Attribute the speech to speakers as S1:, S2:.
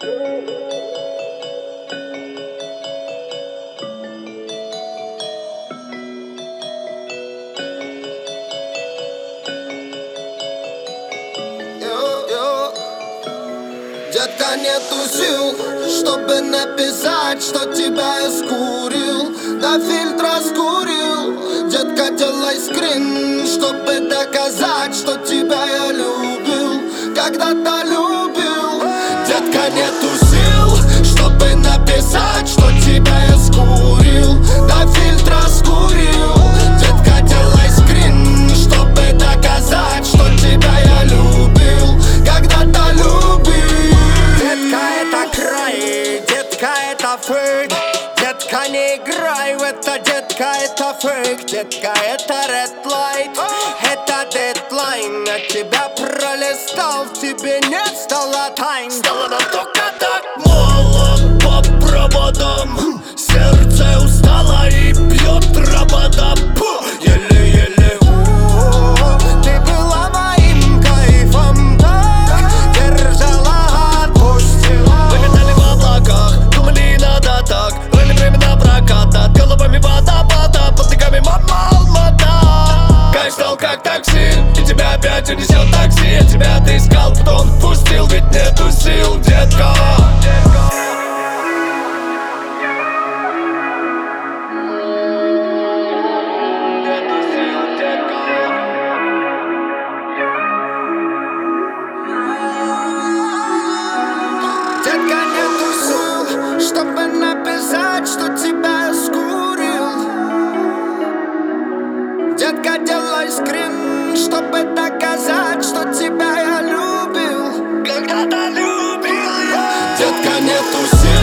S1: Детка, нету сил, чтобы написать, что тебя я скурил, до фильтра скурил. Детка, делай скрин, чтобы доказать, что тебя я любил, когда-то любил. Детка, нету сил, чтобы написать, что тебя я скурил, до фильтра скурил. Детка, делай скрин, чтобы доказать, что тебя я любил, когда-то любил.
S2: Детка, это край, детка, это фейк. Детка, не играй в это, детка, это фейк. Детка, это red light, это дедлайн. От тебя пролистал, в тебе не стало тайн.
S1: Стало нам только так мало по проводам. Сердце устало и бьет работа. Еле-еле.
S2: Ты была моим кайфом, так держала, отпустила.
S1: Вылетали в облаках, думали надо так. Брали время на прокат, над головами водопада, под ногами мама Алмата. Кайф стал как такси, и тебя опять унесет такси. Я тебя отыскал, потом отпустил, ведь нету сил, детка.
S2: Детка, нету сил, чтобы написать, что тебя я скурил. Детка, делай скрин, чтобы доказать, что тебя я любил,
S1: Когда-то любил я. Детка, нету сил,